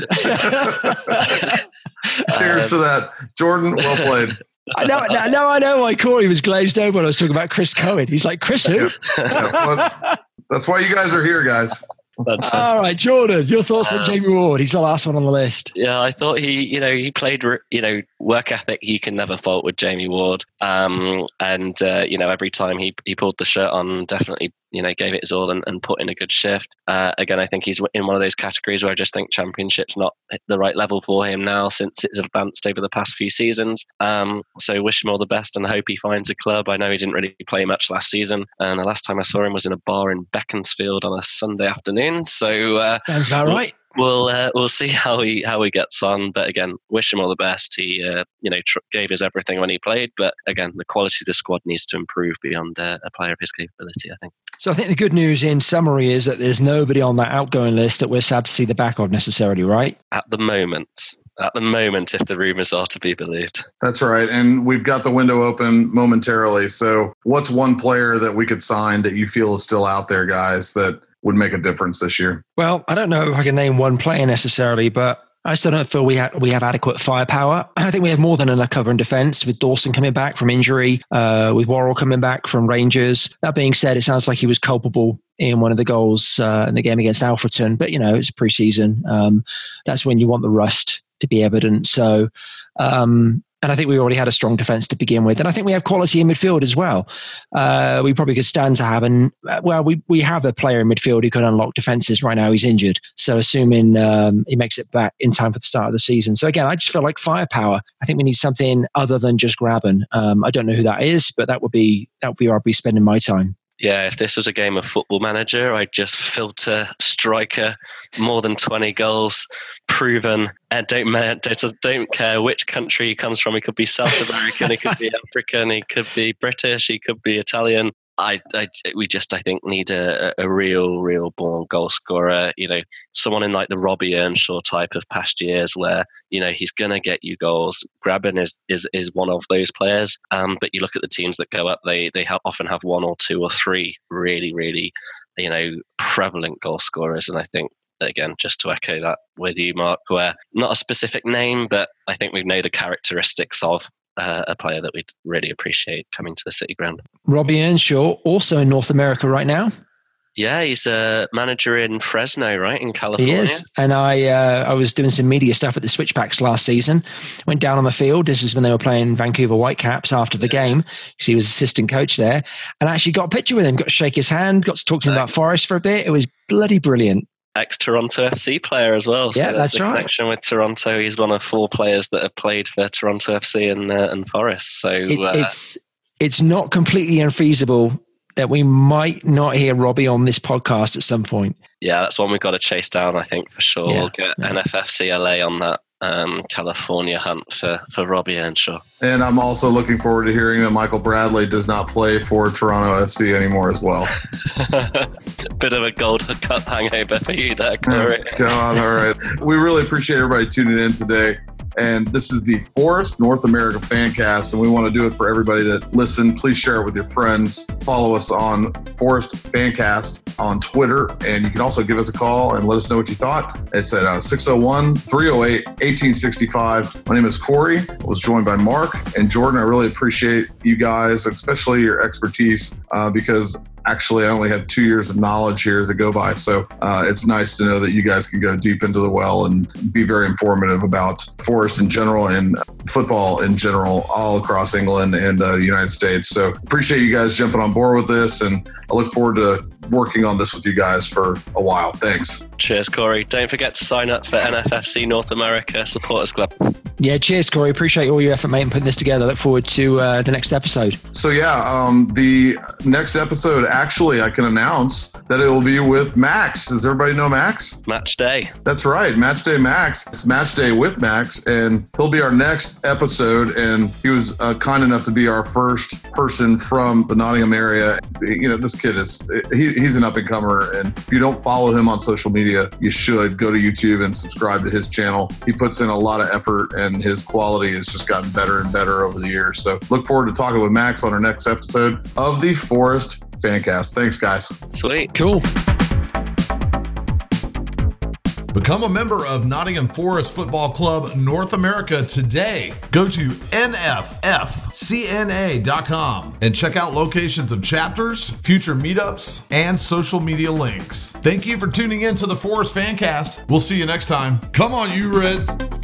[SPEAKER 3] Cheers um, to that. Jordan, well played.
[SPEAKER 4] I know, now I know why Corey was glazed over when I was talking about Chris Cohen. He's like, Chris who?
[SPEAKER 3] Yeah, yeah, well, that's why you guys are here, guys.
[SPEAKER 4] All right, Jordan, your thoughts um, on Jamie Ward? He's the last one on the list.
[SPEAKER 5] Yeah, I thought he, you know, he played, you know, work ethic you can never fault with Jamie Ward. Um, and, uh, you know, every time he, he pulled the shirt on, definitely, you know, gave it his all and, and put in a good shift. Uh, again, I think he's in one of those categories where I just think Championship's not the right level for him now since it's advanced over the past few seasons. Um, so wish him all the best and hope he finds a club. I know he didn't really play much last season. And the last time I saw him was in a bar in Beaconsfield on a Sunday afternoon. So uh,
[SPEAKER 4] sounds about right.
[SPEAKER 5] We'll uh, we'll see how he how he gets on, but again, wish him all the best. He uh, you know tr- gave his everything when he played, but again, the quality of the squad needs to improve beyond uh, a player of his capability, I think.
[SPEAKER 4] So I think the good news in summary is that there's nobody on that outgoing list that we're sad to see the back of necessarily, right?
[SPEAKER 5] At the moment. At the moment, if the rumours are to be believed.
[SPEAKER 3] That's right. And we've got the window open momentarily. So what's one player that we could sign that you feel is still out there, guys, that would make a difference this year?
[SPEAKER 4] Well, I don't know if I can name one player necessarily, but I still don't feel we have we have adequate firepower. I think we have more than enough cover in defence with Dawson coming back from injury, uh, with Worrell coming back from Rangers. That being said, it sounds like he was culpable in one of the goals uh, in the game against Alfreton, but you know, it's pre-season. Um, that's when you want the rust to be evident. So, um, and I think we already had a strong defence to begin with. And I think we have quality in midfield as well. Uh, we probably could stand to have. And, well, we, we have a player in midfield who can unlock defences. Right now he's injured. So assuming um, he makes it back in time for the start of the season. So again, I just feel like firepower. I think we need something other than just Graben. Um, I don't know who that is, but that would be that would be where I'd be spending my time.
[SPEAKER 5] Yeah, if this was a game of Football Manager, I'd just filter striker, more than twenty goals, proven, and don't, don't, don't care which country he comes from. He could be South American, he could be African, he could be British, he could be Italian. I, I, we just, I think, need a, a real, real born goal scorer. You know, someone in like the Robbie Earnshaw type of past years, where you know he's going to get you goals. Graben is is is one of those players. Um, but you look at the teams that go up, they they have, often have one or two or three really, really, you know, prevalent goal scorers. And I think, again, just to echo that with you, Mark, where not a specific name, but I think we know the characteristics of Uh, a player that we'd really appreciate coming to the City Ground.
[SPEAKER 4] Robbie Earnshaw, also in North America right now.
[SPEAKER 5] Yeah, he's a manager in Fresno, right, in California.
[SPEAKER 4] He is. And I uh, I was doing some media stuff at the Switchbacks last season. Went down on the field. This is when they were playing Vancouver Whitecaps after the game, because he was assistant coach there. And I actually got a picture with him, got to shake his hand, got to talk to him about Forest for a bit. It was bloody brilliant.
[SPEAKER 5] Ex-Toronto F C player as well. So
[SPEAKER 4] yeah, that's right.
[SPEAKER 5] Connection with Toronto. He's one of four players that have played for Toronto F C and uh, and Forest. So
[SPEAKER 4] it,
[SPEAKER 5] uh,
[SPEAKER 4] it's it's not completely unfeasible that we might not hear Robbie on this podcast at some point.
[SPEAKER 5] Yeah, that's one we've got to chase down, I think, for sure.
[SPEAKER 4] Yeah,
[SPEAKER 5] we'll get
[SPEAKER 4] yeah.
[SPEAKER 5] N F F C L A on that um, California hunt for, for Robbie Earnshaw.
[SPEAKER 3] And I'm also looking forward to hearing that Michael Bradley does not play for Toronto F C anymore as well.
[SPEAKER 5] Bit of a Gold Cup hangover for you there, Corey.
[SPEAKER 3] Oh, God, all right. We really appreciate everybody tuning in today. And this is the Forest North America Fancast, and we want to do it for everybody that listen. Please share it with your friends. Follow us on Forest Fancast on Twitter, and you can also give us a call and let us know what you thought. It's at uh, six oh one, three oh eight, eighteen sixty-five. My name is Corey. I was joined by Mark and Jordan. I really appreciate you guys, especially your expertise, uh, because actually, I only have two years of knowledge here to go by. So uh, it's nice to know that you guys can go deep into the well and be very informative about Forest in general and football in general all across England and uh, the United States. So appreciate you guys jumping on board with this. And I look forward to working on this with you guys for a while. Thanks.
[SPEAKER 5] Cheers, Corey. Don't forget to sign up for N F F C North America Supporters Club.
[SPEAKER 4] Yeah, cheers, Corey. Appreciate all your effort, mate, in putting this together. Look forward to uh, the next episode.
[SPEAKER 3] So yeah, um, the next episode, actually, I can announce that it will be with Max. Does everybody know Max?
[SPEAKER 5] Match day.
[SPEAKER 3] That's right, Match Day Max. It's Match Day with Max, and he'll be our next episode. And he was uh, kind enough to be our first person from the Nottingham area. You know, this kid is, he, he's an up-and-comer, and if you don't follow him on social media, you should go to YouTube and subscribe to his channel. He puts in a lot of effort, and his quality has just gotten better and better over the years. So look forward to talking with Max on our next episode of the Forest Fancast. Thanks, guys.
[SPEAKER 5] Sweet.
[SPEAKER 4] Cool.
[SPEAKER 1] Become a member of Nottingham Forest Football Club North America today. Go to N F F C N A dot com and check out locations of chapters, future meetups, and social media links. Thank you for tuning in to the Forest Fancast. We'll see you next time. Come on, you Reds.